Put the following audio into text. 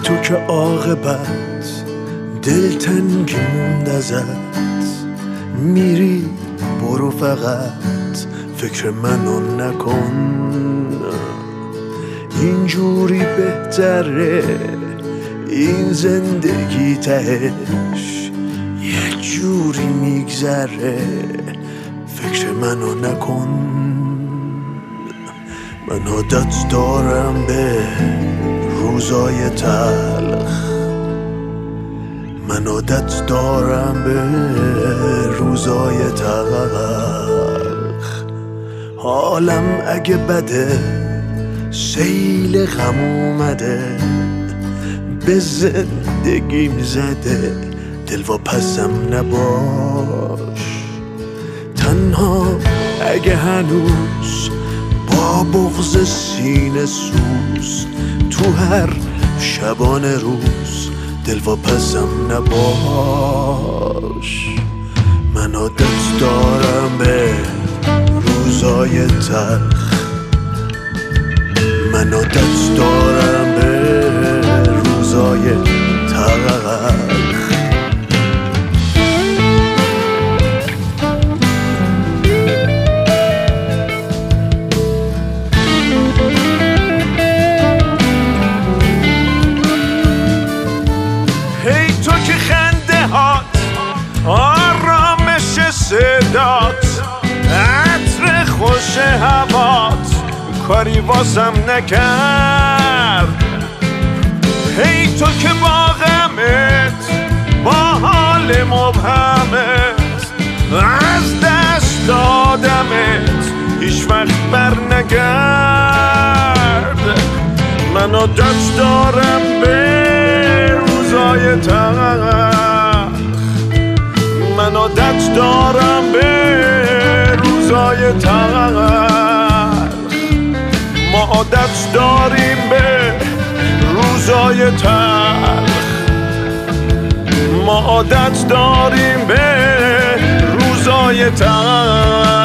تو که عاقبت دلتنگی موند ازت، میری برو فقط فکر منو نکن، اینجوری بهتره این زندگی تهش یه جوری میگذره فکر منو نکن. من عادت دارم به روزای تلخ، من عادت دارم به روزای تلخ، حالم اگه بده سیل غم اومده به زندگیم زده، دلواپسم نباش. تنها اگه هنوز با بغض سینه سوز تو هر شبانه روز دلواپسم نباش. من عادت دارم به روزای تلخ، من عادت دارم به روزای تلخ. هی تو که خنده هات آرامش صدات عطر خوش هوات کاری واسم نکرد، هی تو که با غمت با حال مبهمت از دست دادمت هیچ وقت بر نگرد. من عادت دارم به روزای تلخ، من عادت دارم به روزای تلخ، ما عادت داریم به روزای تلخ، ما عادت داریم به روزای تلخ.